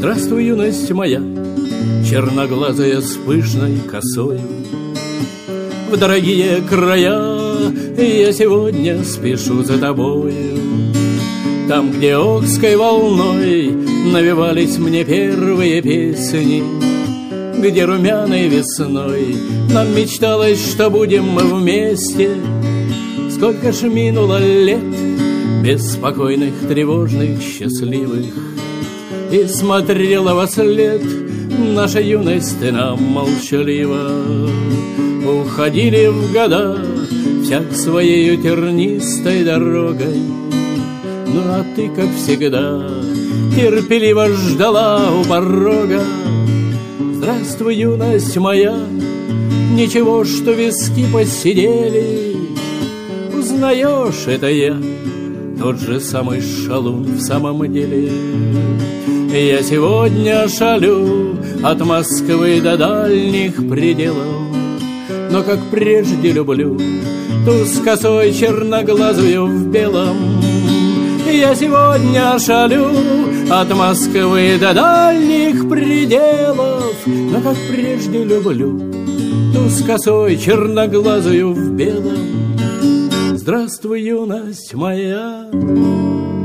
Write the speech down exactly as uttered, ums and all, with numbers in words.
Здравствуй, юность моя, черноглазая с пышной косою. В дорогие края я сегодня спешу за тобою. Там, где Окской волной навевались мне первые песни, где румяной весной нам мечталось, что будем мы вместе. Сколько ж минуло лет, беспокойных, тревожных, счастливых, и смотрела во след наша юность нам молчаливо. Уходили в года всяк своею тернистой дорогой, ну а ты, как всегда, терпеливо ждала у порога. Здравствуй, юность моя, ничего, что виски посидели. Узнаешь, это я, тот же самый шалун в самом деле. Я сегодня шалю от Москвы до дальних пределов, но как прежде люблю ту с косой черноглазую в белом. Я сегодня шалю от Москвы до дальних пределов, но как прежде люблю ту с косой черноглазую в белом. Здравствуй, юность моя.